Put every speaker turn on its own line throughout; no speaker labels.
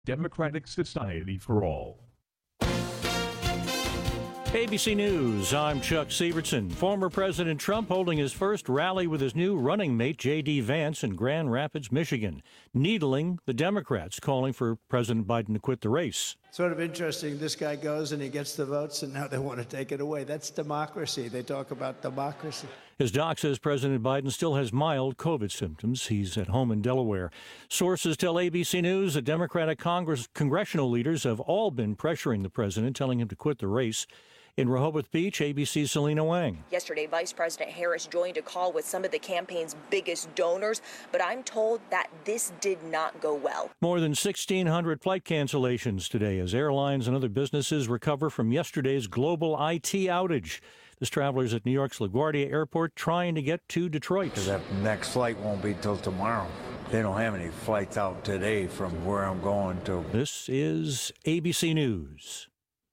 Democratic Society for All.
ABC News, I'm Chuck Severson. Former President Trump holding his first rally with his new running mate, J.D. Vance, in Grand Rapids, Michigan, needling the Democrats, calling for President Biden to quit the race.
Sort of interesting, this guy goes and he gets the votes, and now they want to take it away. That's democracy. They talk about democracy.
His doc says President Biden still has mild COVID symptoms. He's at home in Delaware. Sources tell ABC News that Democratic congressional leaders have all been pressuring the president, telling him to quit the race. In Rehoboth Beach, ABC's Selena Wang.
Yesterday, Vice President Harris joined a call with some of the campaign's biggest donors, but I'm told that this did not go well.
More than 1,600 flight cancellations today as airlines and other businesses recover from yesterday's global IT outage. There's travelers at New York's LaGuardia Airport trying to get to Detroit.
That next flight won't be till tomorrow. They don't have any flights out today from where I'm going to.
This is ABC News.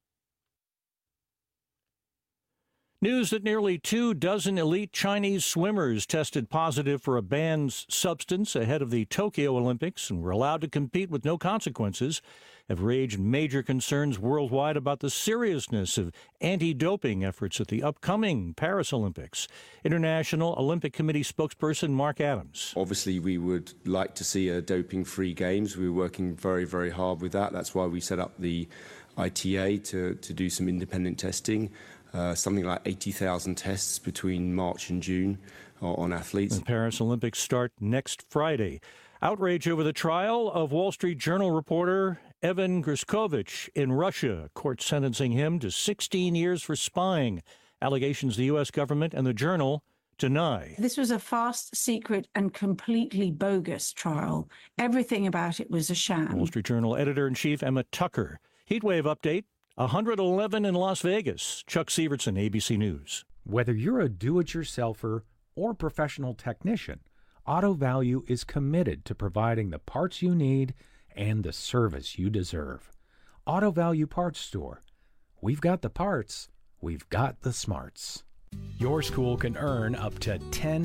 News that nearly 24 elite Chinese swimmers tested positive for a banned substance ahead of the Tokyo Olympics and were allowed to compete with no consequences have raised major concerns worldwide about the seriousness of anti-doping efforts at the upcoming Paris Olympics. International Olympic Committee spokesperson Mark Adams.
Obviously, we would like to see a doping-free games. We're working very, very hard with that. That's why we set up the ITA to do some independent testing. Something like 80,000 tests between March and June on athletes.
The Paris Olympics start next Friday. Outrage over the trial of Wall Street Journal reporter Evan Gershkovich in Russia. Court sentencing him to 16 years for spying. Allegations the U.S. government and the Journal deny.
This was a fast, secret, and completely bogus trial. Everything about it was a sham.
Wall Street Journal editor-in-chief Emma Tucker. Heatwave update. 111 in Las Vegas. Chuck Severson, ABC News.
Whether you're a do-it-yourselfer or professional technician, Auto Value is committed to providing the parts you need and the service you deserve. Auto Value Parts Store. We've got the parts. We've got the smarts. Your school can earn up to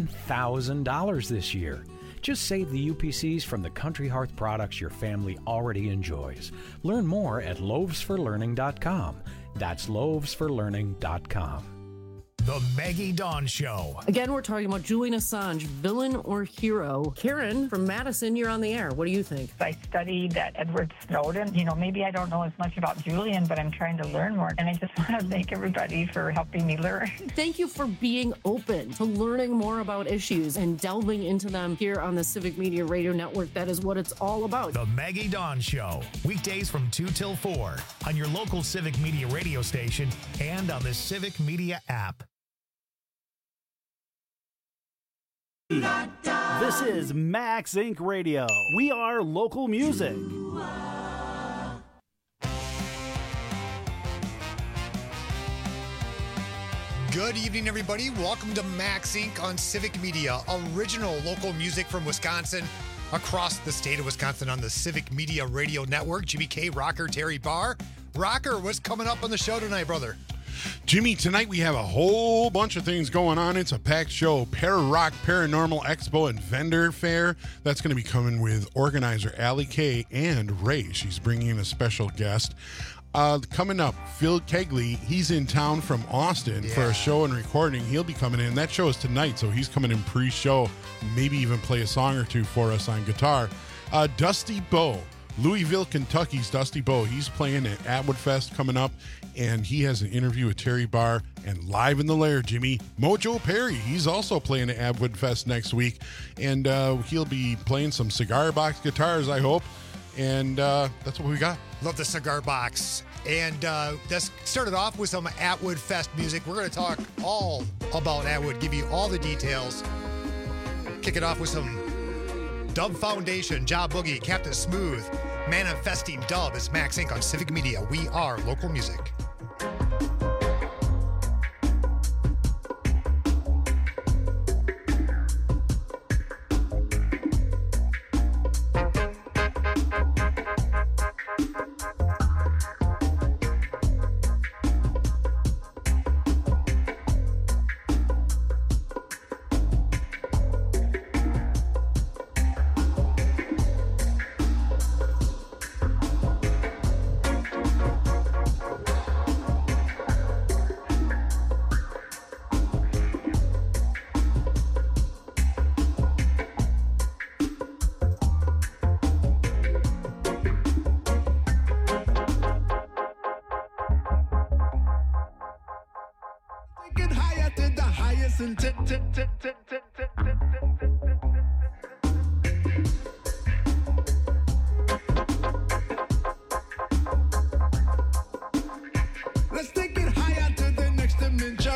$10,000 this year. Just save the UPCs from the Country Hearth products your family already enjoys. Learn more at loavesforlearning.com. That's loavesforlearning.com.
The Maggie Dawn Show.
Again, we're talking about Julian Assange, villain or hero. Karen from Madison, you're on the air. What do you think?
I studied Edward Snowden. Maybe I don't know as much about Julian, but I'm trying to learn more. And I just want to thank everybody for helping me learn.
Thank you for being open to learning more about issues and delving into them here on the Civic Media Radio Network. That is what it's all about.
The Maggie Dawn Show. Weekdays from 2 till 4 on your local Civic Media radio station and on the Civic Media app.
This is Max Inc. Radio. We are local music.
Good evening, everybody. Welcome to Max Inc. on Civic Media, original local music from Wisconsin, across the state of Wisconsin on the Civic Media Radio Network. Jimmy K, Rocker, Terry Barr. Rocker, what's coming up on the show tonight, brother?
Jimmy, tonight we have a whole bunch of things going on. It's a packed show. Para-Rock Paranormal Expo and Vendor Fair. That's going to be coming with organizer Allie Kay and Ray. She's bringing in a special guest. Coming up, Phil Kegley. He's in town from Austin for a show and recording. He'll be coming in. That show is tonight, so he's coming in pre-show. Maybe even play a song or two for us on guitar. Dusty Bowe. Louisville, Kentucky's Dusty Bowe. He's playing at Atwood Fest coming up, and he has an interview with Terry Barr. And live in the lair, Jimmy, Mojo Perry. He's also playing at Atwood Fest next week, and he'll be playing some cigar box guitars, I hope. And that's what we got.
Love the cigar box. And let's start it off with some Atwood Fest music. We're going to talk all about Atwood, give you all the details. Kick it off with some Dub Foundation, Job Boogie, Captain Smooth, Manifesting Dub is Max Inc. on Civic Media. We are local music.
listen. Let's take it higher to the next dimension.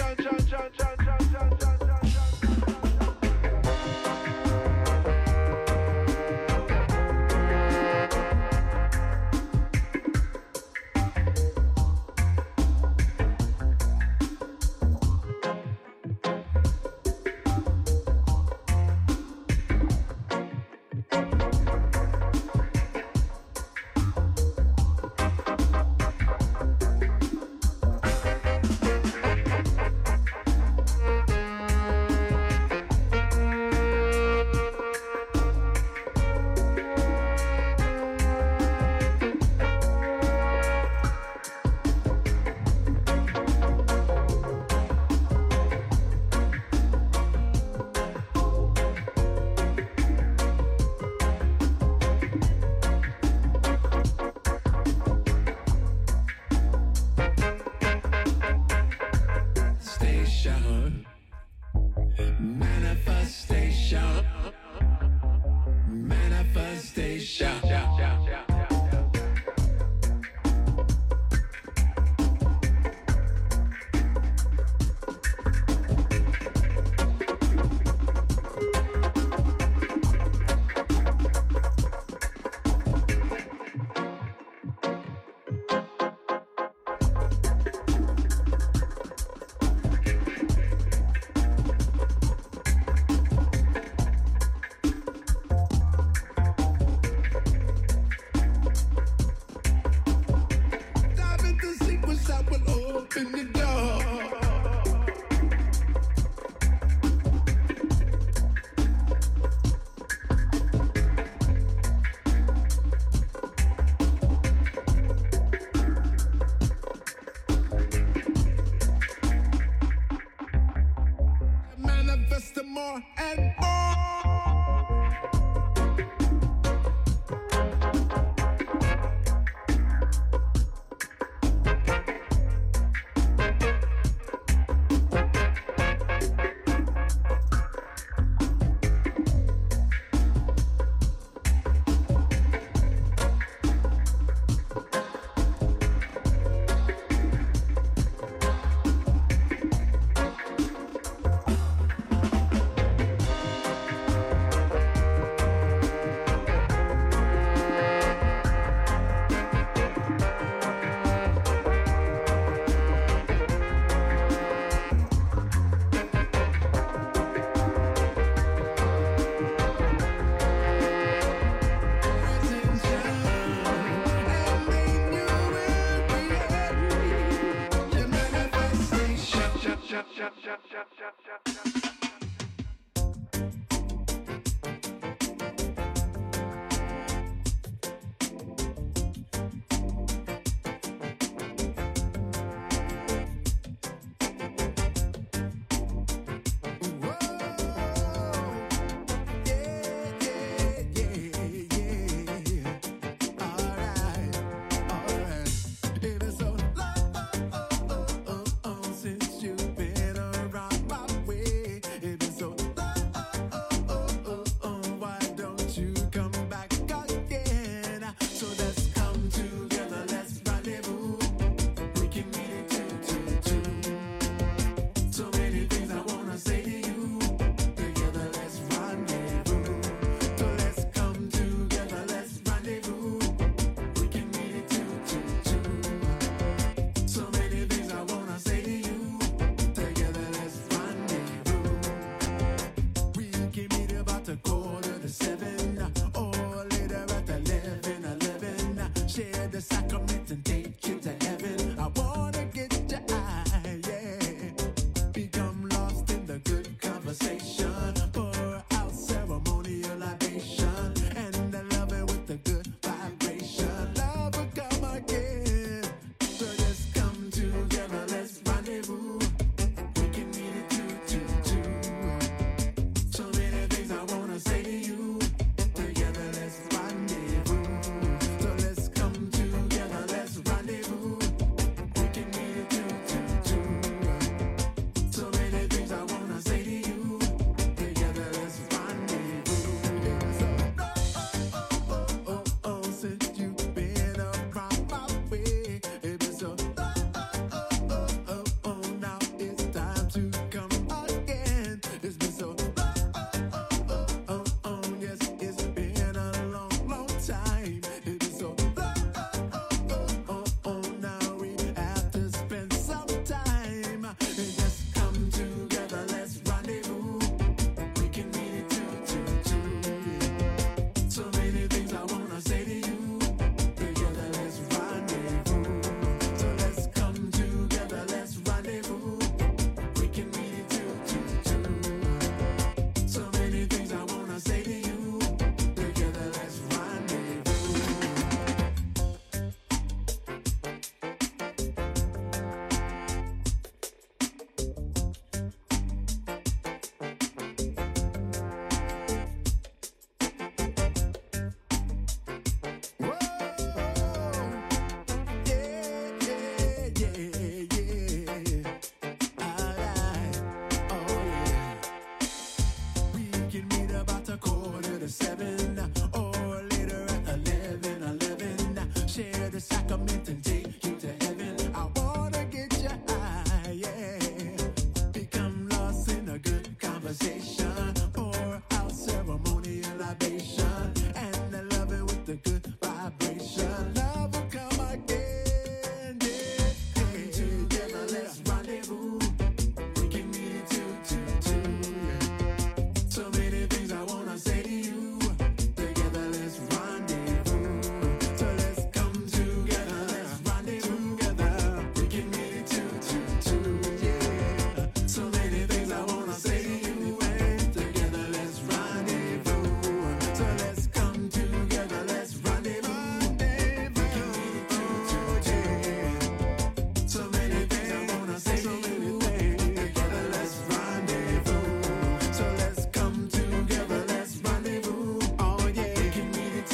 More and more. commit and take you to heaven. I wanna get you high, yeah. Become lost in a good conversation. Pour out ceremonial libation. And I love it with the good vibration. Love will come again, yeah. Come together, let's rendezvous. We can meet it two, yeah. So many things I wanna say to you. Together, let's rendezvous. So let's come together, let's rendezvous together. We can meet it two, yeah. So many things I wanna say to you. And together, let's rendezvous. So let's come together, let's rendezvous. We can meet it two, yeah. So many things I wanna say to you. Together, let's rendezvous. So let's come together, let's rendezvous. Oh yeah, we can meet it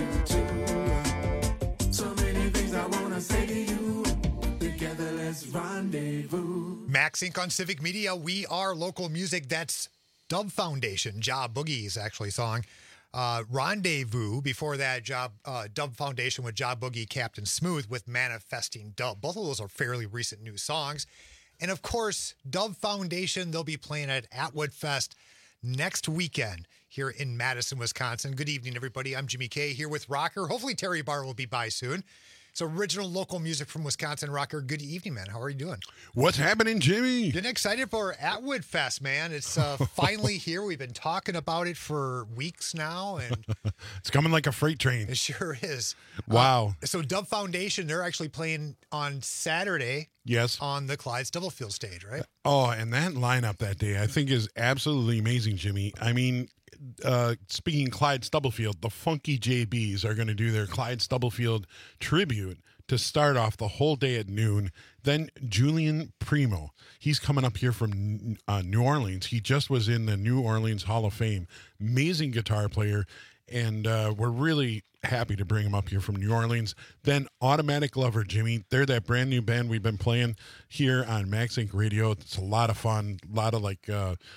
two. So many things I wanna say to you. Together, let's rendezvous.
Max Inc. on Civic Media. We are local music. That's Dub Foundation. Job Boogie's actually song. Rendezvous. Before that, Dub Foundation with Job Boogie, Captain Smooth with Manifesting Dub. Both of those are fairly recent new songs. And of course, Dub Foundation, they'll be playing at Atwood Fest next weekend here in Madison, Wisconsin. Good evening, everybody. I'm Jimmy K here with Rocker. Hopefully Terry Barr will be by soon. It's original local music from Wisconsin. Rocker, good evening, man. How are you doing?
What's happening, Jimmy?
Getting excited for Atwood Fest, man. It's finally here. We've been talking about it for weeks now, and
It's coming like a freight train.
it sure is.
Wow.
So Dub Foundation, they're actually playing on Saturday
Yes.
on the Clyde Stubblefield stage, right?
Oh, and that lineup that day, I think, is absolutely amazing, Jimmy. I mean, speaking Clyde Stubblefield, the Funky JBs are going to do their Clyde Stubblefield tribute to start off the whole day at noon. Then Julian Primo, he's coming up here from New Orleans. He just was in the New Orleans Hall of Fame. Amazing guitar player, and we're really happy to bring him up here from New Orleans. Then Automatic Lover, Jimmy. They're that brand new band we've been playing here on Max Inc. Radio. It's a lot of fun, a lot of like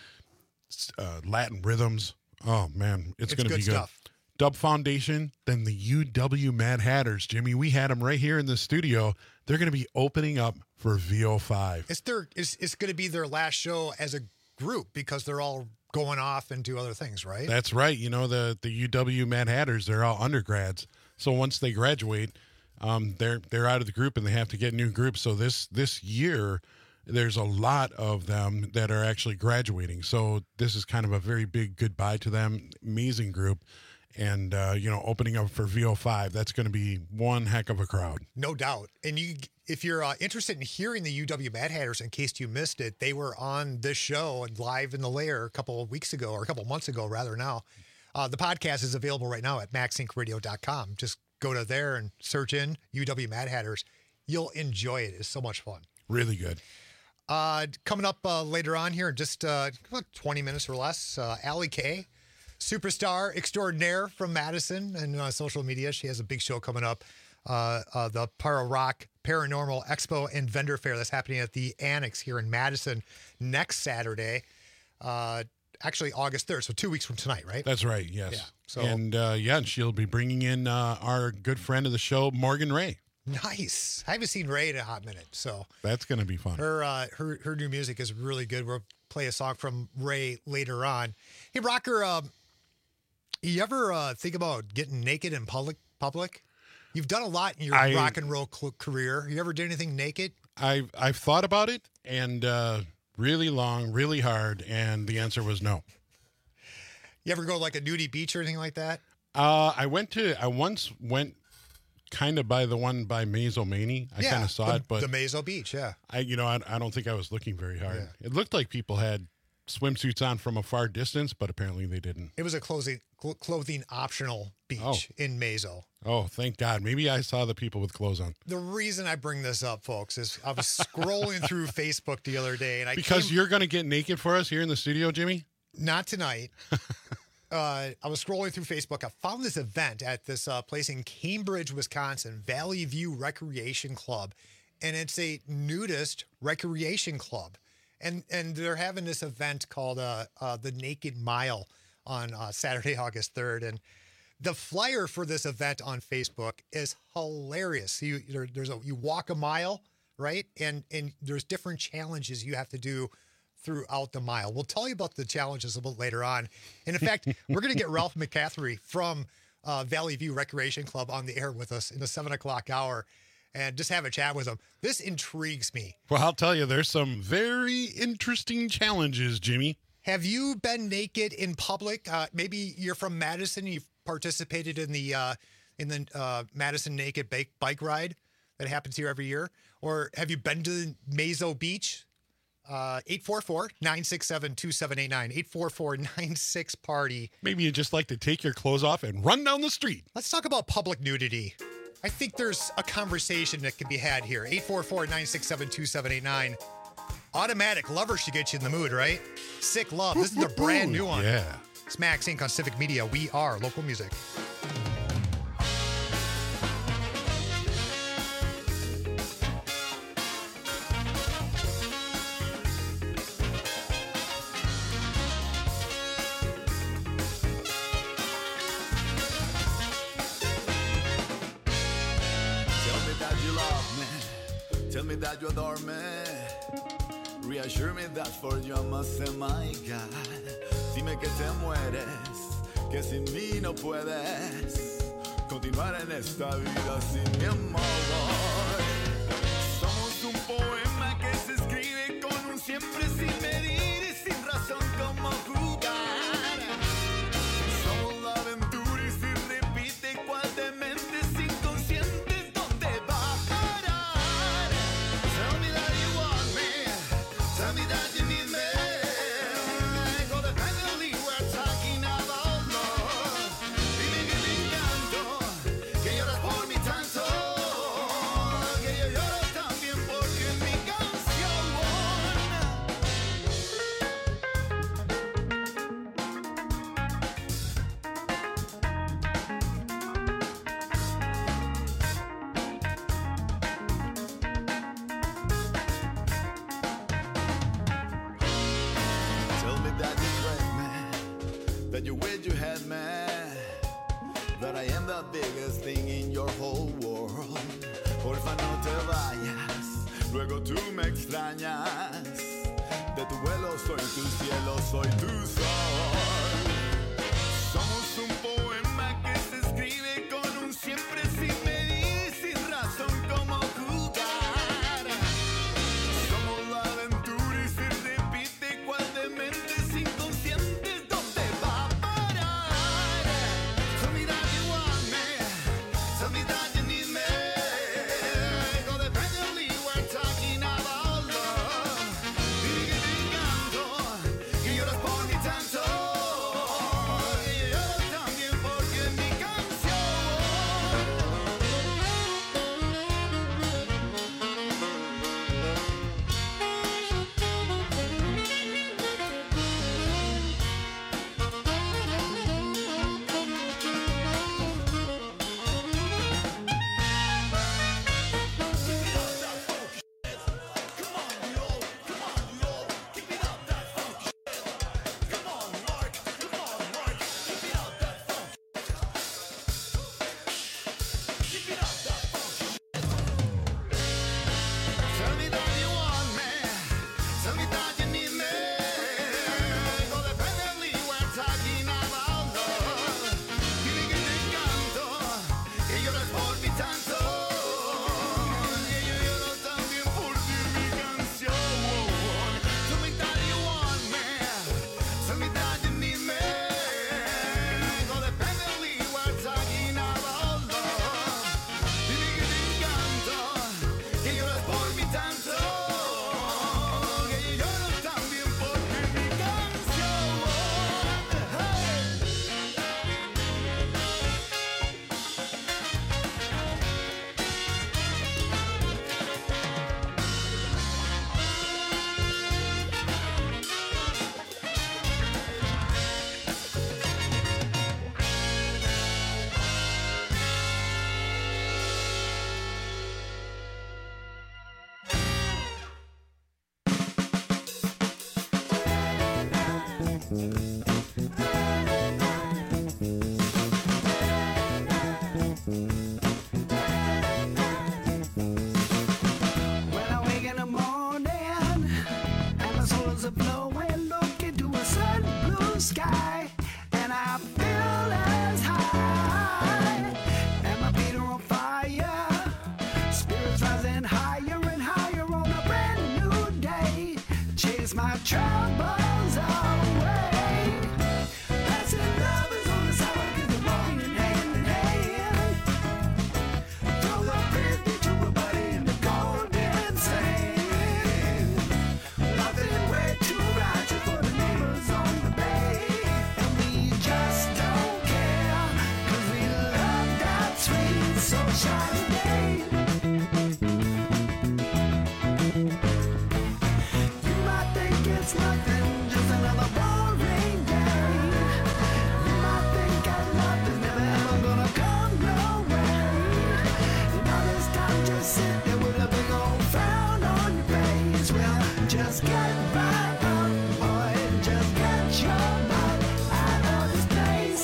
Latin rhythms. Oh man, it's going to be good
stuff.
Dub Foundation, then the UW Mad Hatters, Jimmy. We had them right here in the studio. They're going to be opening up for VO5.
It's going to be their last show as a group because they're all going off and do other things, right?
That's right. You know, the UW Mad Hatters, they're all undergrads. So once they graduate, they're out of the group and they have to get new groups. So this year, there's a lot of them that are actually graduating. So this is kind of a very big goodbye to them. Amazing group. And, opening up for VO5, that's going to be one heck of a crowd.
No doubt. And if you're interested in hearing the UW Mad Hatters, in case you missed it, they were on this show and live in the lair a couple of weeks ago, or a couple of months ago, rather now. The podcast is available right now at maxincradio.com. Just go to there and search in UW Mad Hatters. You'll enjoy it. It's so much fun.
Really good.
Coming up later on here in just about 20 minutes or less, Allie Kay, superstar extraordinaire from Madison and social media. She has a big show coming up, the Para Rock Paranormal Expo and Vendor Fair that's happening at the Annex here in Madison next Saturday, actually August 3rd, so 2 weeks from tonight, right?
That's right, yes.
Yeah, so,
and she'll be bringing in our good friend of the show, Morgan Ray.
Nice. I haven't seen Ray in a hot minute, so
that's going to be fun.
Her new music is really good. We'll play a song from Ray later on. Hey, Rocker, you ever think about getting naked in public? You've done a lot in your rock and roll career. You ever did anything naked?
I've thought about it, and really long, really hard, and the answer was no.
You ever go like a nudie beach or anything like that?
I once went kind of by the one by Mazomanie. I kind of saw it, but
the Mazo Beach, yeah.
I don't think I was looking very hard. Yeah. It looked like people had swimsuits on from a far distance, but apparently they didn't.
It was a clothing optional beach in Mazo.
Oh, thank God. Maybe I saw the people with clothes on.
The reason I bring this up, folks, is I was scrolling through Facebook the other day, and
you're going to get naked for us here in the studio, Jimmy?
Not tonight. I was scrolling through Facebook. I found this event at this place in Cambridge, Wisconsin, Valley View Recreation Club, and it's a nudist recreation club. And they're having this event called the Naked Mile on Saturday, August 3rd. And The flyer for this event on Facebook is hilarious. You walk a mile, right? And there's different challenges you have to do throughout the mile. We'll tell you about the challenges a little later on. And in fact, we're going to get Ralph McCaffrey from Valley View Recreation Club on the air with us in the 7 o'clock hour and just have a chat with him. This intrigues me.
Well, I'll tell you, there's some very interesting challenges, Jimmy.
Have you been naked in public? Maybe you're from Madison. You've participated in the Madison Naked Bike Ride that happens here every year. Or have you been to Mazo Beach? 844-967-2789. 844-96-PARTY.
Maybe you just like to take your clothes off and run down the street.
Let's talk about public nudity. I think there's a conversation that can be had here. 844-967-2789. Automatic Lover should get you in the mood, right? Sick Love. This is the brand new one.
Yeah.
It's Max Inc. on Civic Media. We are local music.
Tell me that you adore me. Reassure me that for you I must say my God. Dime que te mueres, que sin mí no puedes continuar en esta vida sin mi amor. Somos un poema que se escribe con un siempre sin medir y sin razón como jugar. Somos la aventura y si repite cual de mentes inconscientes ¿dónde va a parar? Tell me that you want me. Tell me that you need me. Codependently we're talking about love. Dime que te encanto, que lloras por mí tanto, que yo lloro también porque en mi canción. Tell me that you crave me, that you wish you had me, that I am the biggest thing in your whole world. Porfa no te vayas, luego tú me extrañas. De tu vuelo soy tu cielo, soy tu sol. Somos un poema que se escribe con un siempre sin medir, sin razón como jugar. Somos la aventura y se repite cual de mentes inconscientes ¿dónde va a parar? Tell me that you want me. Tell me that you need me. Codependently we're talking about love. Dime que te encanto, que lloras por mí tanto, troubles away. Passing lovers on the sidewalk as they're walking hand in hand. Throw a frisbee to a buddy in the golden sand. Laughing way too righteous for the neighbors on the bay. And we just don't care, 'cause we love that sweet sunshine day. You might think it's nothing, just another boring day. You might think that nothing's never ever gonna come your way. And all this time just sit there with a big old frown on your face. Well, just get right up, boy, just get your butt out of this place.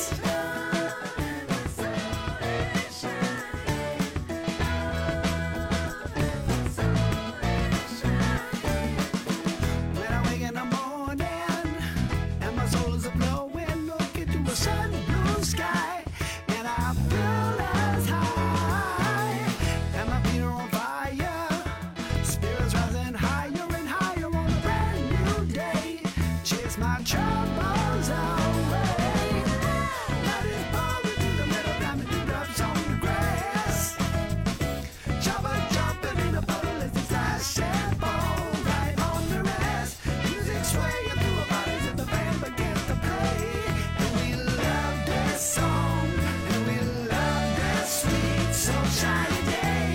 When I wake in the morning and my soul is a-blowing, look into a sun blue sky, and I feel as high, and my feet are on fire, spirits rising higher and higher on a brand new day. Chase my troubles away. Light is pouring through the middle, diamond dewdrops on the grass. Chopper jumping in a puddle as his eyes shed fall right on their ass. Music swaying through our bodies as the band begins to play. And we love this song, and we love this sweet sunshiny day.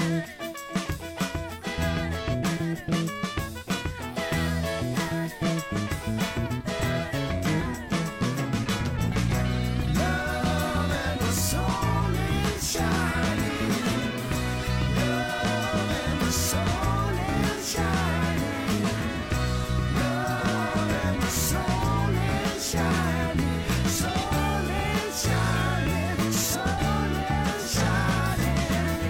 Love and the soul is shining. Love and the soul is shining. Love and the soul is shining. Soul is shining. Soul is shining.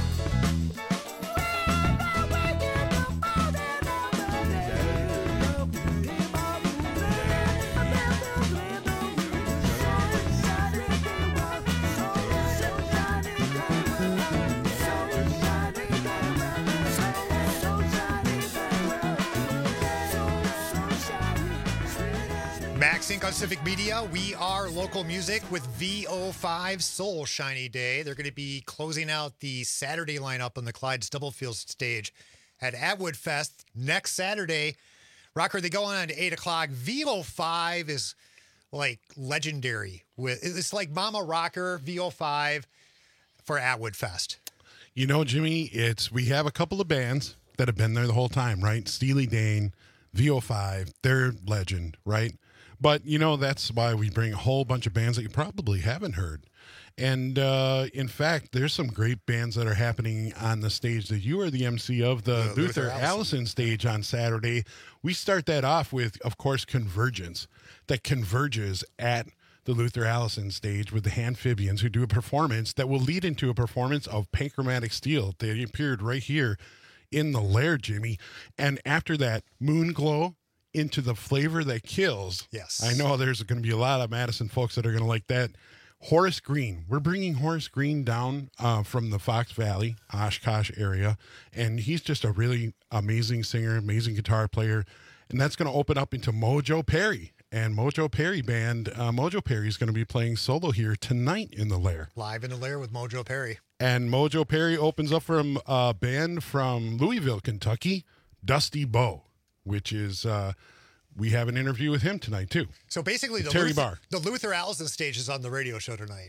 Max Inc. on Civic Media. We are local music with VO5 Soul Shiny Day. They're going to be closing out the Saturday lineup on the Clyde Stubblefield stage at Atwood Fest next Saturday. Rocker, they go on at 8 o'clock. VO5 is like legendary. It's like Mama Rocker, VO5 for Atwood Fest.
You know, Jimmy, we have a couple of bands that have been there the whole time, right? Steely Dan, VO5, they're legend, right? But, you know, that's why we bring a whole bunch of bands that you probably haven't heard. And, in fact, there's some great bands that are happening on the stage that you are the MC of, the Luther Allison stage on Saturday. We start that off with, of course, Convergence, that converges at the Luther Allison stage with the Handphibians, who do a performance that will lead into a performance of Panchramatic Steel. They appeared right here in the Lair, Jimmy. And after that, Moonglow into the Flavor That Kills.
Yes.
I know there's going to be a lot of Madison folks that are going to like that. Horace Green. We're bringing Horace Green down from the Fox Valley, Oshkosh area. And he's just a really amazing singer, amazing guitar player. And that's going to open up into Mojo Perry. And Mojo Perry Band, Mojo Perry is going to be playing solo here tonight in the Lair.
Live in the Lair with Mojo Perry.
And Mojo Perry opens up from a band from Louisville, Kentucky, Dusty Bow, which is, we have an interview with him tonight, too.
So basically,
Terry Barr.
The Luther Allison stage is on the radio show tonight.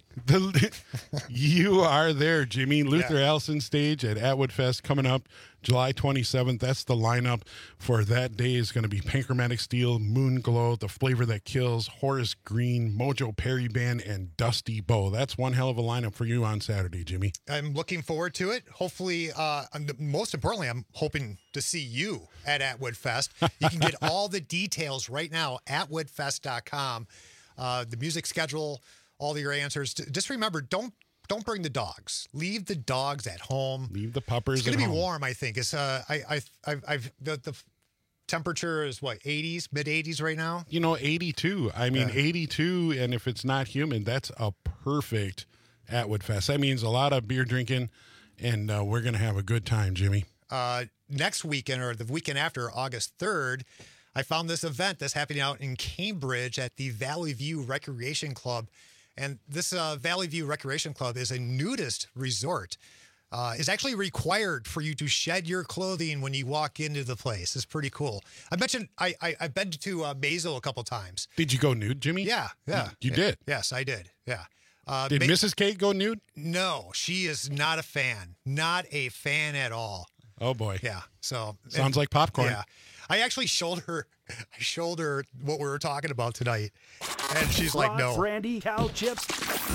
You are there, Jimmy. Luther Allison stage at Atwood Fest coming up July 27th. That's the lineup for that day. Is going to be Panchramatic Steel, Moonglow, The Flavor That Kills, Horace Green, Mojo Perry Band, and Dusty Bow. That's one hell of a lineup for you on Saturday, Jimmy.
I'm looking forward to it. Hopefully, most importantly, I'm hoping to see you at Atwood Fest. You can get all the details right now at atwoodfest.com. The music schedule, all your answers. Just remember, don't bring the dogs. Leave the dogs at home.
Leave the puppers.
It's going to be warm, I think. It's the temperature is what, 80s, mid 80s right now.
82. I mean, 82, and if it's not humid, that's a perfect Atwood Fest. That means a lot of beer drinking, and we're going to have a good time, Jimmy.
Next weekend, or the weekend after, August 3rd, I found this event that's happening out in Cambridge at the Valley View Recreation Club. And this Valley View Recreation Club is a nudist resort. It's actually required for you to shed your clothing when you walk into the place. It's pretty cool. I mentioned I've been to Mazel a couple times.
Did you go nude, Jimmy?
Yeah.
You did?
Yes, I did. Yeah.
Did Mrs. Kate go nude?
No, she is not a fan. Not a fan at all.
Oh, boy.
Yeah. So
Sounds like popcorn.
Yeah. I actually showed her what we were talking about tonight. And she's like, no.
Brandy, cow chips,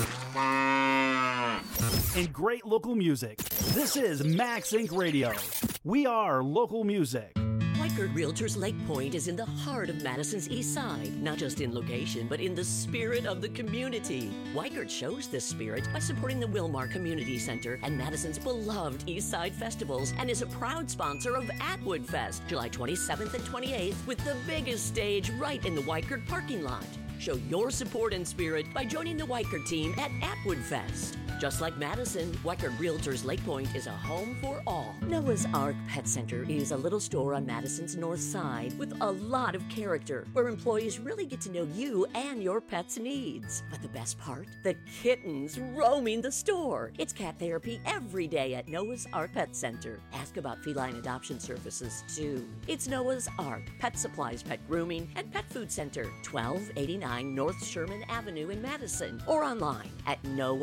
and great local music. This is Max Inc. Radio. We are local music.
Weichert Realtors Lake Point is in the heart of Madison's East Side, not just in location, but in the spirit of the community. Weichert shows this spirit by supporting the Wilmar Community Center and Madison's beloved East Side festivals, and is a proud sponsor of Atwood Fest, July 27th and 28th, with the biggest stage right in the Weichert parking lot. Show your support and spirit by joining the Weichert team at Atwood Fest. Just like Madison, Weichert Realtors Lake Point is a home for all. Noah's Ark Pet Center is a little store on Madison's north side with a lot of character, where employees really get to know you and your pet's needs. But the best part? The kittens roaming the store. It's cat therapy every day at Noah's Ark Pet Center. Ask about feline adoption services, too. It's Noah's Ark, pet supplies, pet grooming, and pet food center, 1289 North Sherman Avenue in Madison, or online at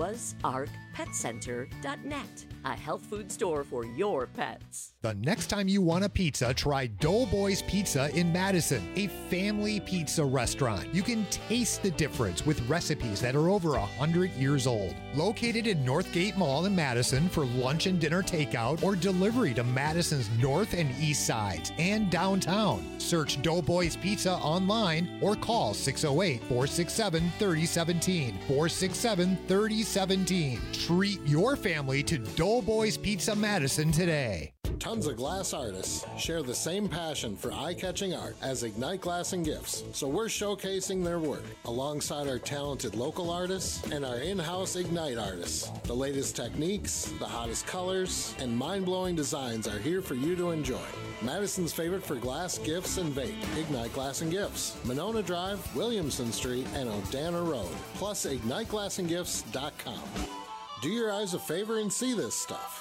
noahsarkpetcenter.net. A health food store for your pets.
The next time you want a pizza, try Doughboys Pizza in Madison, a family pizza restaurant. You can taste the difference with recipes that are over 100 years old. Located in Northgate Mall in Madison for lunch and dinner takeout or delivery to Madison's north and east sides and downtown. Search Doughboys Pizza online or call 608-467-3017. 467-3017. Treat your family to Doughboys Pizza Madison today.
Tons of glass artists share the same passion for eye-catching art as Ignite Glass and Gifts, so we're showcasing their work alongside our talented local artists and our in-house Ignite artists. The latest techniques, the hottest colors, and mind-blowing designs are here for you to enjoy. Madison's favorite for glass, gifts, and vape, Ignite Glass and Gifts, Monona Drive, Williamson Street, and O'Dana Road, plus IgniteGlassandGifts.com. Do your eyes a favor and see this stuff.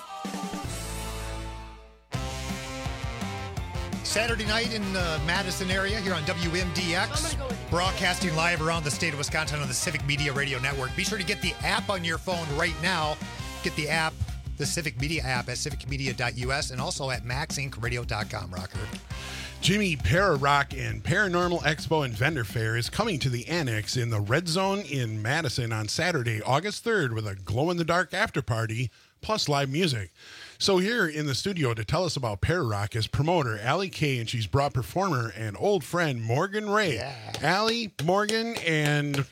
Saturday night in the Madison area here on WMDX, broadcasting live around the state of Wisconsin on the Civic Media Radio Network. Be sure to get the app on your phone right now. Get the app, the Civic Media app at civicmedia.us and also at maxincradio.com, Rocker.
Jimmy, Para-Rock and Paranormal Expo and Vendor Fair is coming to the Annex in the Red Zone in Madison on Saturday, August 3rd with a glow-in-the-dark after party plus live music. So here in the studio to tell us about Para-Rock is promoter Allie Kay, and she's brought performer and old friend Morgan Ray. Yeah. Allie, Morgan, and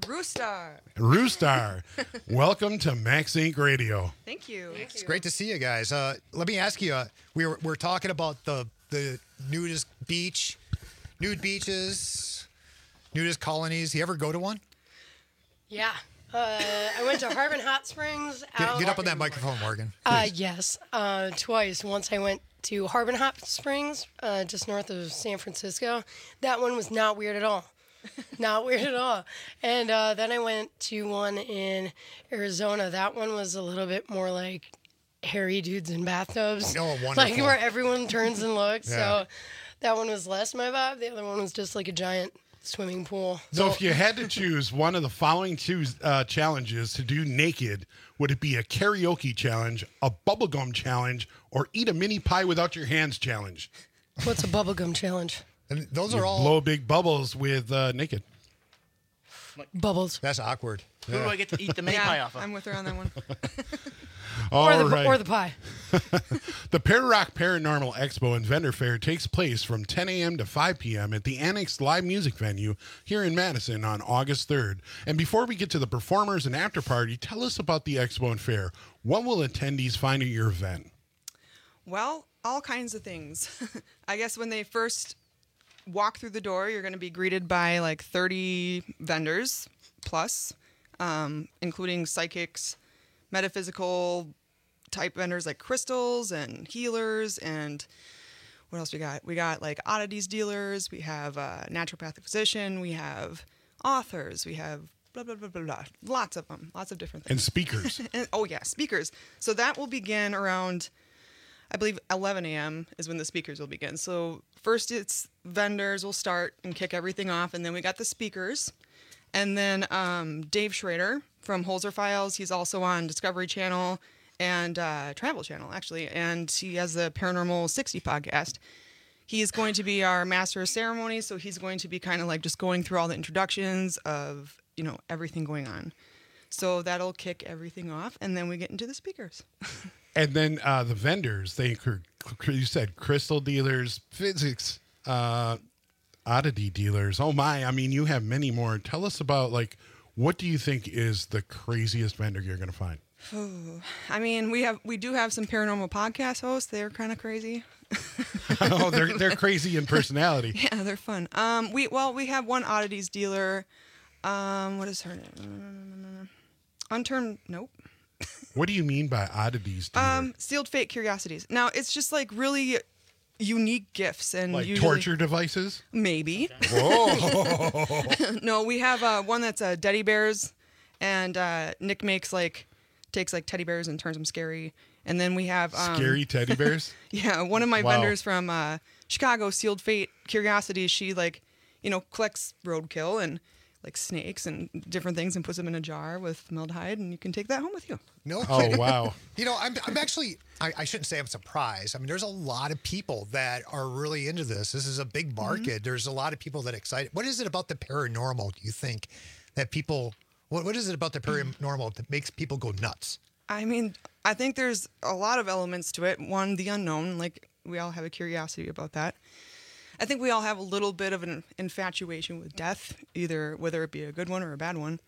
Roostar. Welcome to Max Inc. Radio.
Thank you.
It's great to see you guys. Let me ask you, we're talking about the nudist beach, nude beaches, nudist colonies. You ever go to one?
Yeah. I went to Harbin Hot Springs.
Get up on that microphone, Morgan.
Yes, twice. Once I went to Harbin Hot Springs, just north of San Francisco. That one was not weird at all. Not weird at all. And then I went to one in Arizona. That one was a little bit more like hairy dudes in bathtubs.
Oh, wonderful.
Like where everyone turns and looks.
Yeah.
So that one was less my vibe. The other one was just like a giant swimming pool.
So if you had to choose one of the following two challenges to do naked, would it be a karaoke challenge, a bubblegum challenge, or eat a mini pie without your hands challenge?
What's a bubblegum challenge?
And those
You
are all
blow big bubbles with naked.
Bubbles.
That's awkward.
Who do I get to eat the mini pie off of?
I'm with her on that one.
Or the pie.
The Para-Rock Paranormal Expo and Vendor Fair takes place from 10 a.m. to 5 p.m. at the Annex Live Music Venue here in Madison on August 3rd. And before we get to the performers and after party, tell us about the Expo and Fair. What will attendees find at your event?
Well, all kinds of things. I guess when they first walk through the door, you're going to be greeted by like 30 vendors plus, including psychics, metaphysical type vendors like crystals and healers, and what else we got? We got like oddities dealers. We have a naturopathic physician. We have authors. We have blah, blah, blah, blah, blah. Lots of them. Lots of different things.
And speakers.
Oh, yeah, speakers. So that will begin around, I believe, 11 a.m. is when the speakers will begin. So first it's vendors will start and kick everything off. And then we got the speakers. And then Dave Schrader from Holzer Files. He's also on Discovery Channel and Travel Channel, actually. And he has the Paranormal 60 podcast. He's going to be our master of ceremonies. So he's going to be kind of like just going through all the introductions of, you know, everything going on. So that'll kick everything off. And then we get into the speakers.
And then the vendors, you said crystal dealers, physics, oddity dealers. Oh my, I mean, you have many more. Tell us about, like, what do you think is the craziest vendor you're going to find?
I mean, we do have some paranormal podcast hosts. They're kind of crazy.
Oh, they're crazy in personality.
Yeah, they're fun. We have one oddities dealer. What is her name? Unturned. Nope.
What do you mean by oddities dealer?
Sealed Fate Curiosities. Now, it's just like really unique gifts and
like
usually,
torture devices?
Maybe.
Whoa.
No, we have one that's teddy bears, and Nick takes like teddy bears and turns them scary. And then we have
scary teddy bears.
Yeah, one of my
Wow.
vendors from Chicago, Sealed Fate Curiosities. She collects roadkill and like snakes and different things and puts them in a jar with formaldehyde, and you can take that home with you.
No.
Oh,
kidding.
wow.
You know, I'm actually, I shouldn't say I'm surprised. I mean, there's a lot of people that are really into this. This is a big market. There's a lot of people that are excited. What is it about the paranormal, do you think, that people, what is it about the paranormal that makes people go nuts?
I mean, I think there's a lot of elements to it. One, the unknown, like we all have a curiosity about that. I think we all have a little bit of an infatuation with death, either whether it be a good one or a bad one.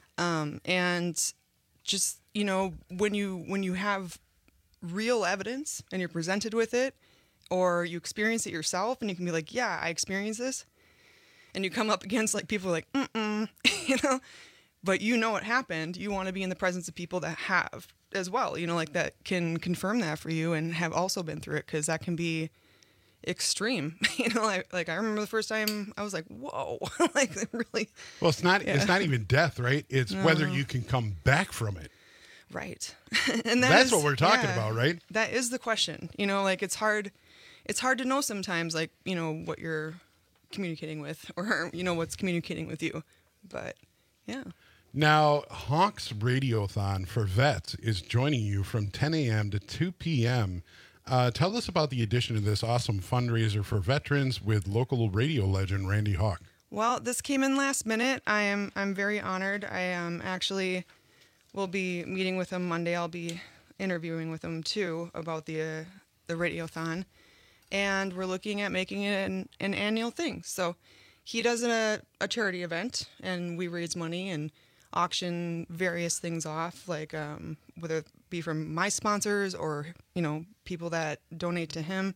And just, you know, when you have real evidence and you're presented with it, or you experience it yourself and you can be like, yeah, I experienced this. And you come up against like people like, you know, but you know what happened. You want to be in the presence of people that have as well, you know, like that can confirm that for you and have also been through it, because that can be extreme. You know, I remember the first time I was like, whoa, like really.
Well, it's not even death, right? It's whether you can come back from it.
Right. And
that's what we're talking about, right?
That is the question. You know, like it's hard to know sometimes, like, you know, what you're communicating with, or, you know, what's communicating with you. But yeah.
Now, Hawks Radiothon for Vets is joining you from 10 a.m. to 2 p.m. Tell us about the addition of this awesome fundraiser for veterans with local radio legend Randy Hawk.
Well, this came in last minute. I'm very honored. I actually will be meeting with him Monday. I'll be interviewing with him too about the Radiothon, and we're looking at making it an annual thing. So he does a charity event, and we raise money and auction various things off, like whether it be from my sponsors or, you know, people that donate to him,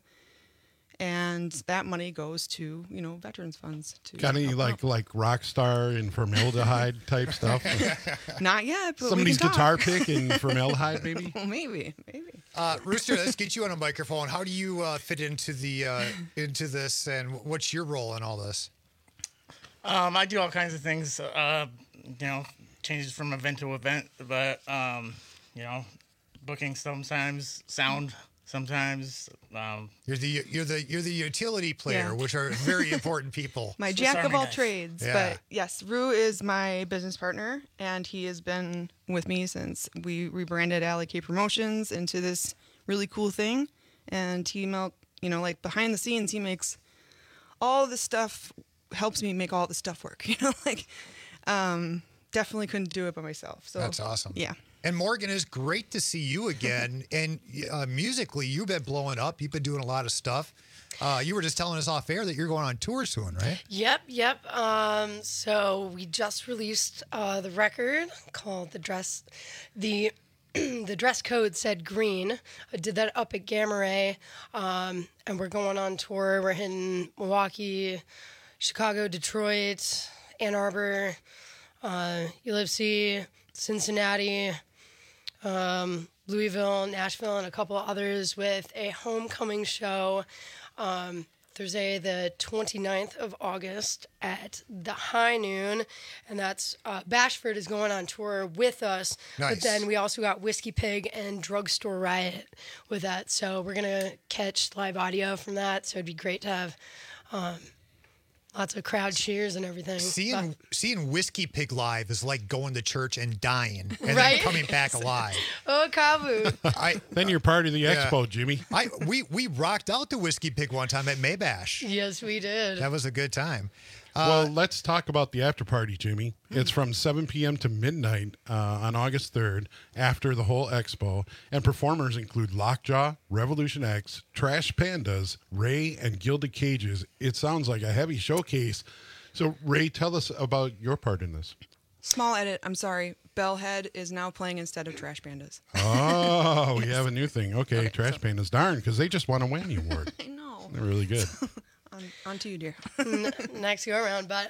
and that money goes to, you know, veterans funds.
Got any like Rockstar and formaldehyde type stuff?
Not yet, but
somebody's
we can
guitar
talk.
pick and formaldehyde, maybe.
Well, maybe.
Rooster, let's get you on a microphone. How do you fit into into this, and what's your role in all this?
I do all kinds of things. You know, changes from event to event, but you know, booking sometimes, sound sometimes.
You're the utility player,
Yeah.
which are very important people.
My
Swiss
jack of
Army
all
knife.
trades.
Yeah.
But yes, Rue is my business partner, and he has been with me since we rebranded Alley K Promotions into this really cool thing. And he, you know, like behind the scenes, he makes all this stuff, helps me make all the stuff work. You know, like definitely couldn't do it by myself. So
That's awesome.
Yeah.
And Morgan, it's great to see you again. And musically, you've been blowing up. You've been doing a lot of stuff. You were just telling us off air that you're going on tour soon, right?
Yep. So we just released the record called the dress code said green. I did that up at Gamma Ray, and we're going on tour. We're hitting Milwaukee, Chicago, Detroit, Ann Arbor, Ellipse, Cincinnati, Louisville, Nashville, and a couple of others with a homecoming show Thursday, the 29th of August at the High Noon. And that's Bashford is going on tour with us.
Nice.
But then we also got Whiskey Pig and Drugstore Riot with that. So we're going to catch live audio from that. So it'd be great to have lots of crowd cheers and everything.
Seeing Whiskey Pig live is like going to church and dying and
Right?
then coming back alive.
Oh, Kabu.
Then you're part of the expo, Jimmy.
We rocked out the Whiskey Pig one time at Maybash.
Yes, we did.
That was a good time.
Well, let's talk about the after party, Jimmy. It's from 7 p.m. to midnight on August 3rd after the whole expo. And performers include Lockjaw, Revolution X, Trash Pandas, Ray, and Gilded Cages. It sounds like a heavy showcase. So, Ray, tell us about your part in this.
Small edit. I'm sorry. Bellhead is now playing instead of Trash Pandas.
Oh, we have a new thing. Okay, Trash Pandas. Darn, because they just won a Whammy Award.
I know.
They're really good.
On to you, dear.
Next go around. But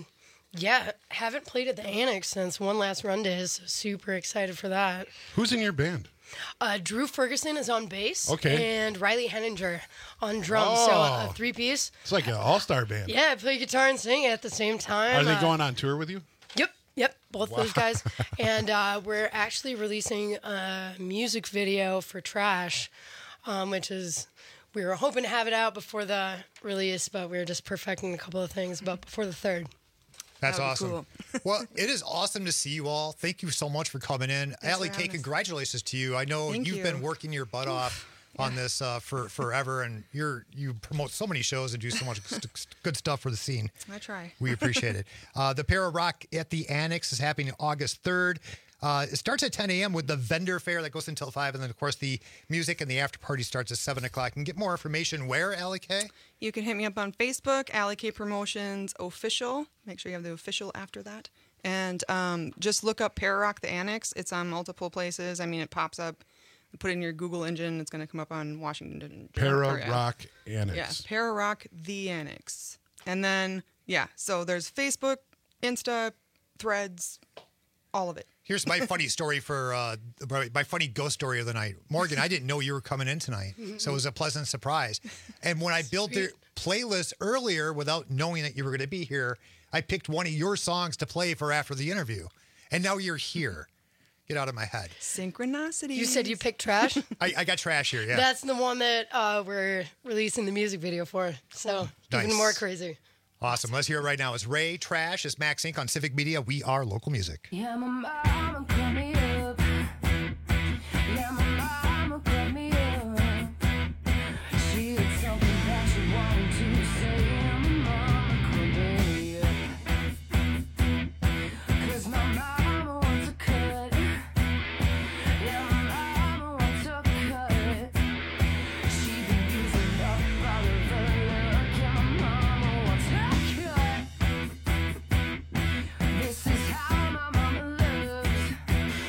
yeah, haven't played at the Annex since One Last Run Days. So super excited for that.
Who's in your band?
Drew Ferguson is on bass.
Okay.
And Riley Henninger on drums.
Oh.
So a three-piece.
It's like an all-star band.
Yeah, I play guitar and sing at the same time.
Are they going on tour with you?
Yep, both
Wow.
those guys. And we're actually releasing a music video for Trash, which is, we were hoping to have it out before the release, but we were just perfecting a couple of things, but before the 3rd.
That's
That would be
awesome.
cool.
Well, it is awesome to see you all. Thank you so much for coming in. Allie
for
K,
having us.
congratulations to you. I know
Thank
you've
you.
been working your butt off on this for forever, and you promote so many shows and do so much good stuff for the scene.
I try.
We appreciate it. The Para Rock at the Annex is happening August 3rd. It starts at 10 a.m. with the vendor fair that goes until 5, and then, of course, the music and the after party starts at 7 o'clock. You can get more information where, Allie K?
You can hit me up on Facebook, Allie K Promotions Official. Make sure you have the official after that. And just look up Para Rock the Annex. It's on multiple places. I mean, it pops up. Put it in your Google engine. It's going to come up on Washington.
Para Rock Annex.
Yeah, Para Rock the Annex. And then, yeah, so there's Facebook, Insta, Threads, all of it.
Here's my funny story for my funny ghost story of the night. Morgan, I didn't know you were coming in tonight, so it was a pleasant surprise. And when I built the playlist earlier without knowing that you were going to be here, I picked one of your songs to play for after the interview. And now you're here. Get out of my head.
Synchronicity.
You said you picked Trash?
I got Trash here, yeah.
That's the one that we're releasing the music video for. So
Nice.
even more crazy.
Awesome. Let's hear it right now. It's Ray, Trash. It's Max Inc. on Civic Media. We are local music.
Yeah, my mama cut me up. Yeah, my mama cut me up. She had something that she wanted to say. Yeah, my mama cut me up. 'Cause my mama wants a cut. Yeah, my mama wants a cut. She been using up all of her luck. Yeah, my mama wants a cut. This is how my mama loves.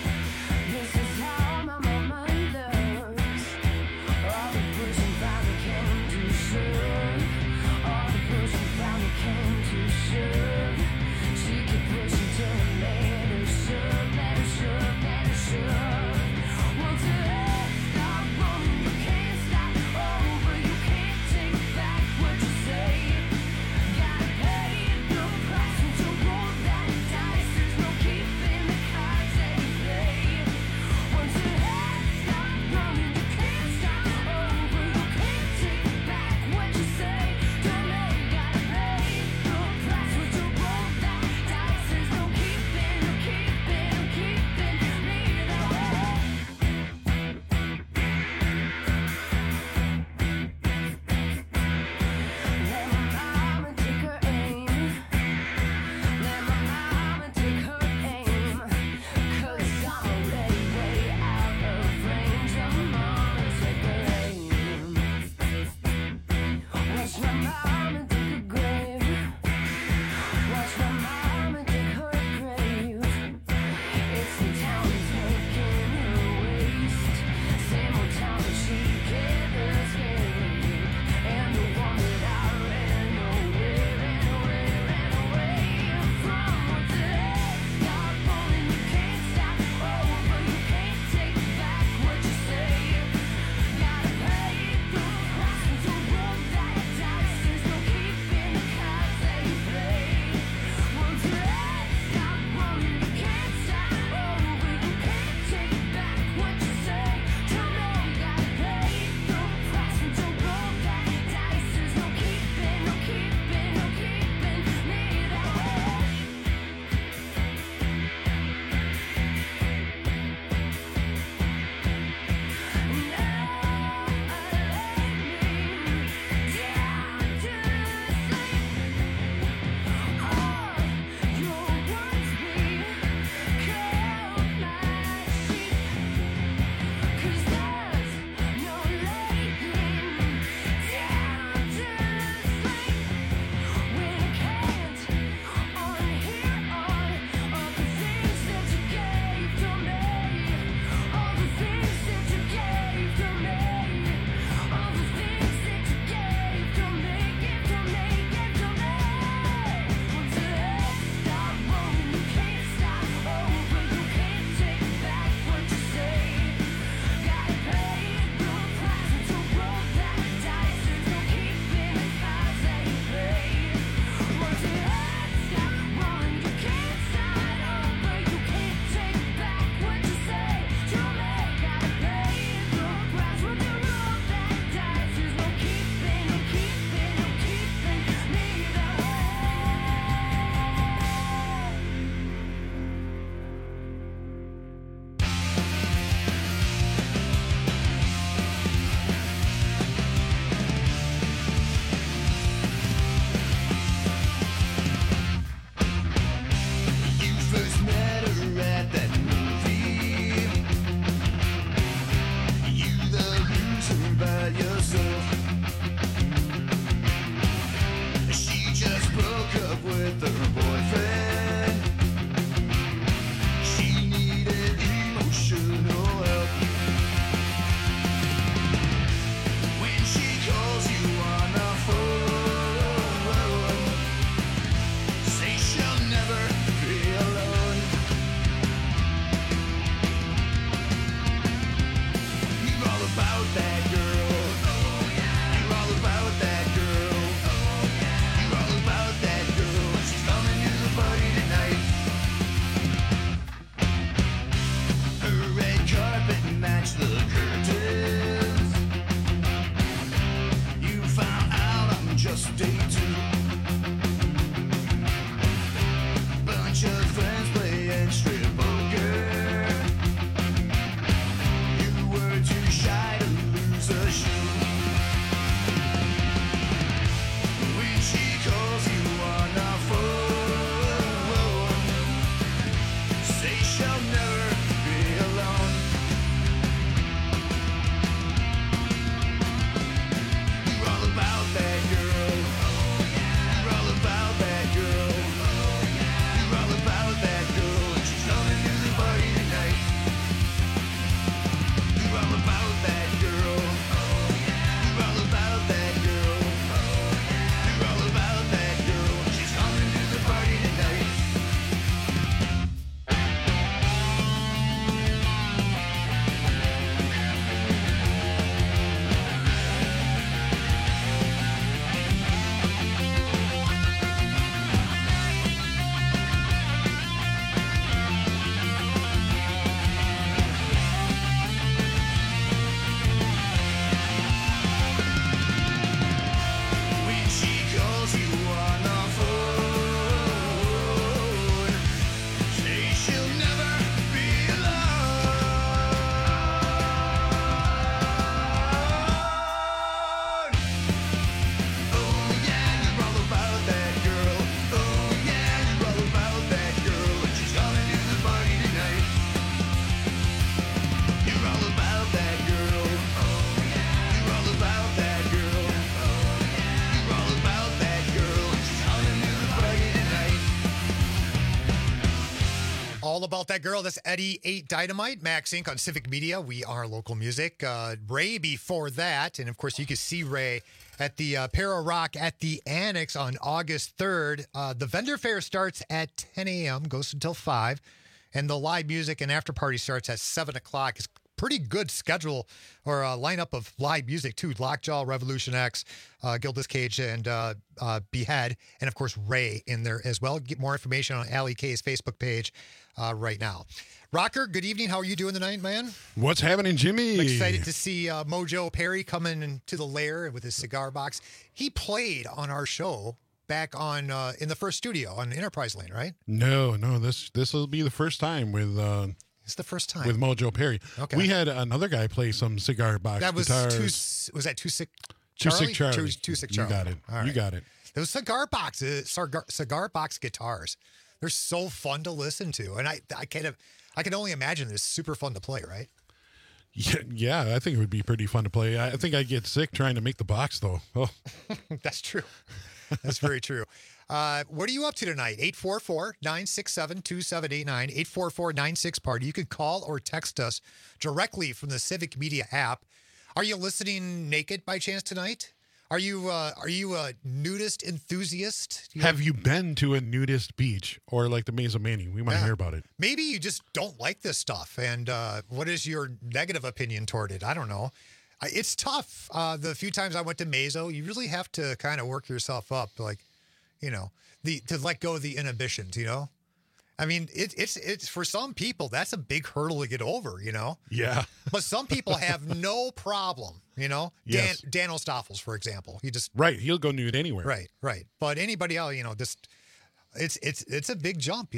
About That Girl. That's Eddie 8 Dynamite, Max Inc. on Civic Media. We are local music. Ray before that. And, of course, you can see Ray at the Para Rock at the Annex on August 3rd. The vendor fair starts at 10 a.m., goes until 5. And the live music and after party starts at 7 o'clock. It's pretty good schedule or lineup of live music, too. Lockjaw, Revolution X, Gildas Cage, and Behead. And, of course, Ray in there as well. Get more information on Allie K's Facebook page right now. Rocker, good evening. How are you doing tonight, man?
What's happening, Jimmy?
I'm excited to see Mojo Perry coming into the lair with his cigar box. He played on our show back on in the first studio on Enterprise Lane, right?
No. This will be the first time with...
It's the first time.
With Mojo Perry.
Okay.
We had another guy play some cigar box
That was
guitars.
was that Too Sick
Too
Charlie?
Sick Charlie.
Too Sick Charlie.
You got it.
All right.
You got it.
Those cigar box guitars. They're so fun to listen to, and I can only imagine it's super fun to play, right?
Yeah, I think it would be pretty fun to play. I think I'd get sick trying to make the box, though. Oh.
That's true. That's very true. What are you up to tonight? 844-967-2789, 844-96-PARTY. You can call or text us directly from the Civic Media app. Are you listening naked by chance tonight? Are you a nudist enthusiast?
Have you been to a nudist beach or like the Mesa Manny? We might hear about it.
Maybe you just don't like this stuff. And what is your negative opinion toward it? I don't know. It's tough. The few times I went to Meso, you really have to kind of work yourself up, like, to let go of the inhibitions, I mean, it's for some people, that's a big hurdle to get over,
Yeah.
But some people have no problem,
Yes.
Dan Ostafels, for example. He just
Right. He'll go nude anywhere.
Right. But anybody else, just it's a big jump,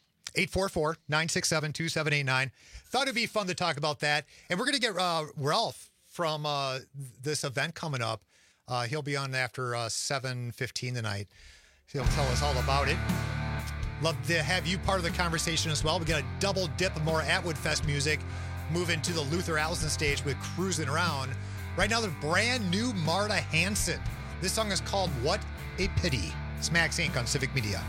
844-967-2789. Thought it'd be fun to talk about that. And we're going to get Ralph from this event coming up. He'll be on after 7:15 tonight. He'll tell us all about it. Love to have you part of the conversation as well. We got a double dip of more Atwood Fest music. Move into the Luther Allison stage with Cruising Around. Right now, the brand new Marta Hanson. This song is called What a Pity. It's Max Inc. on Civic Media.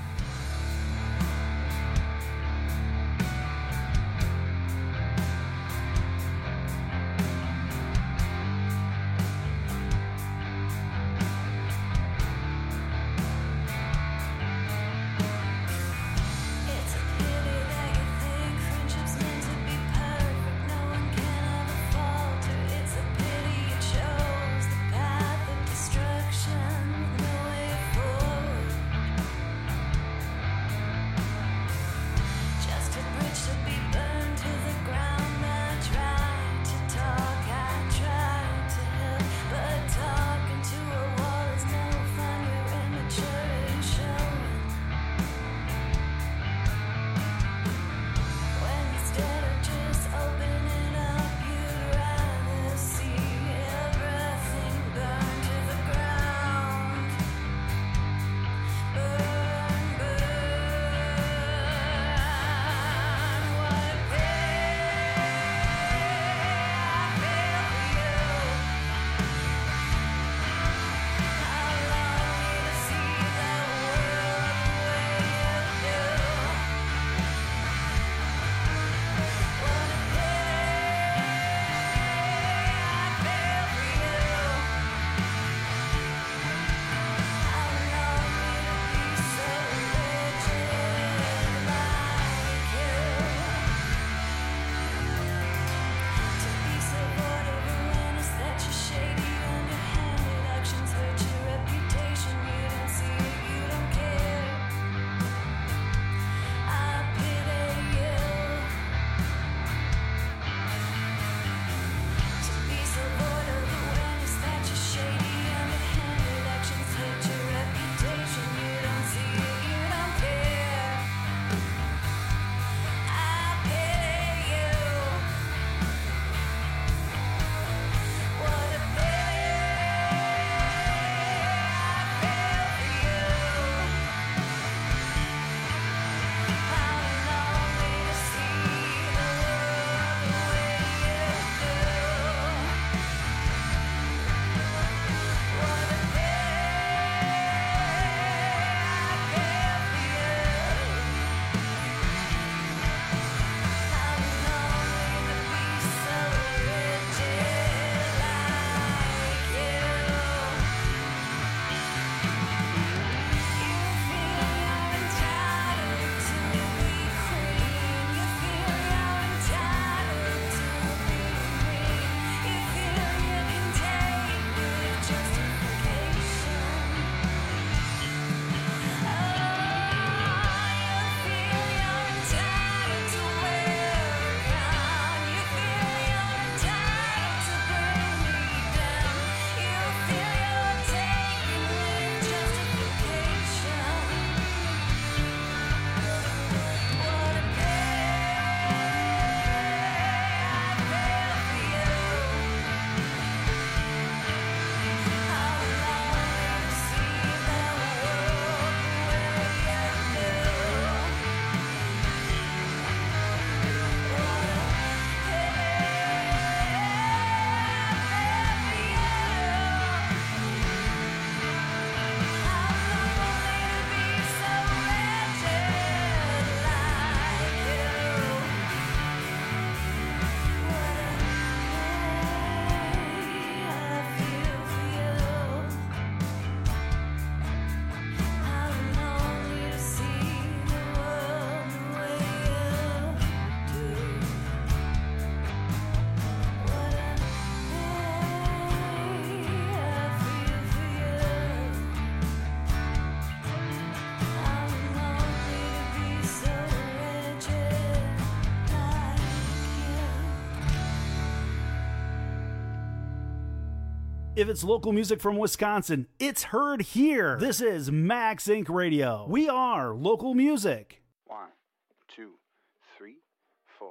If it's local music from Wisconsin, it's heard here. This is Max Inc. Radio. We are local music.
1, 2, 3, 4.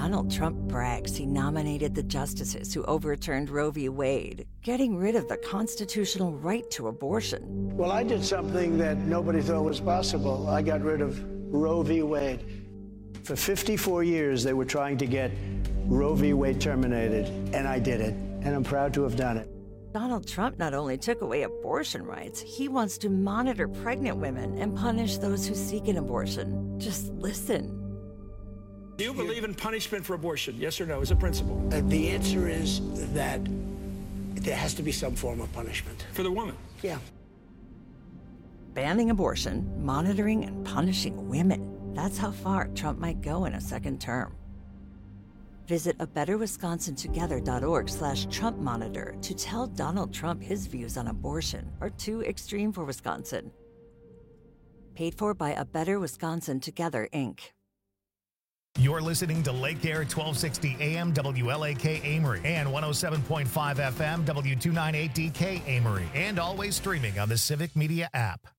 Donald Trump brags he nominated the justices who overturned Roe v. Wade, getting rid of the constitutional right to abortion.
Well, I did something that nobody thought was possible. I got rid of Roe v. Wade. For 54 years, they were trying to get Roe v. Wade terminated, and I did it, and I'm proud to have done it.
Donald Trump not only took away abortion rights, he wants to monitor pregnant women and punish those who seek an abortion. Just listen.
Do you believe in punishment for abortion? Yes or no, as a principle?
The answer is that there has to be some form of punishment.
For the woman?
Yeah.
Banning abortion, monitoring, and punishing women. That's how far Trump might go in a second term. Visit abetterwisconsintogether.org/Trump Monitor to tell Donald Trump his views on abortion are too extreme for Wisconsin. Paid for by A Better Wisconsin Together, Inc.
You're listening to Lake Air 1260 AM WLAK Amory and 107.5 FM W298DK Amory, and always streaming on the Civic Media app.